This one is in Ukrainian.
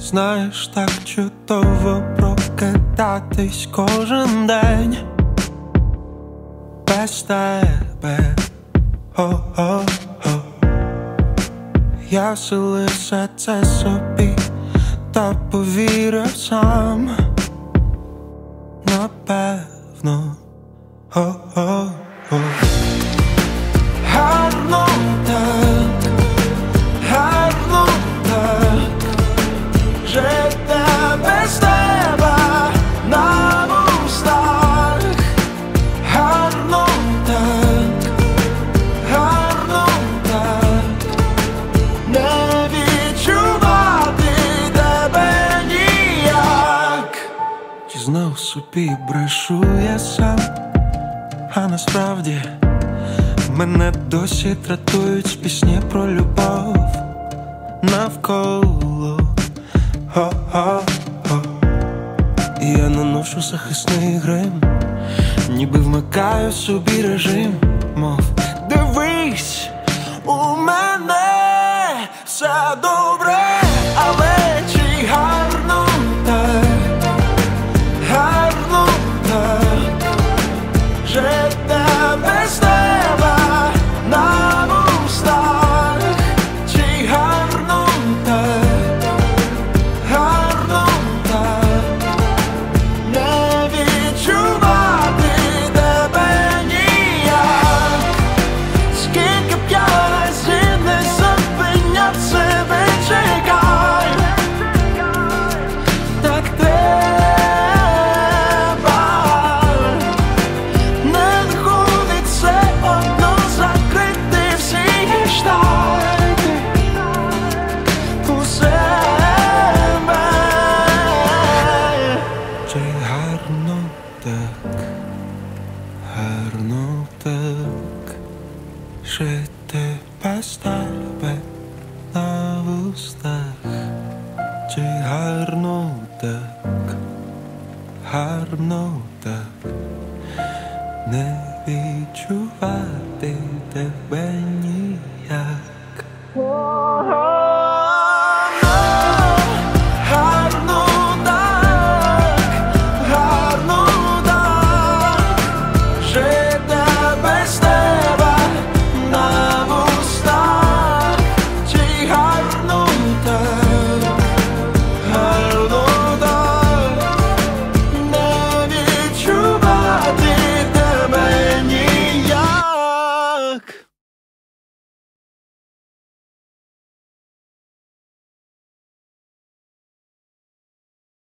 Знаєш, так чудово прокидатись кожен день без тебе. О-о-о. Я все лише це собі та повірив сам. Напевно. О-о-о. Гарно так, гарно так жити без тебе на вустах. Гарно так, гарно так не відчувати тебе ніяк. Чи знов собі брешу я сам, а насправді мене досі дратують пісні про любов навколо. О-о-о. І я наношу захисний грим, ніби вмикаю собі режим, мов дивись, у мене все добре, але чи гарно так, гарно так жити без тебе на вустах. Чи гарно так, гарно так не відчувати тебе ніяк. Скільки б я разів не зупиняв себе, чекай, так треба. Не виходить все одно закрити всі гештальти у себе. Чи гарно так, гарно так жити без тебе на вустах. Чи гарно так, гарно так не відчувати тебе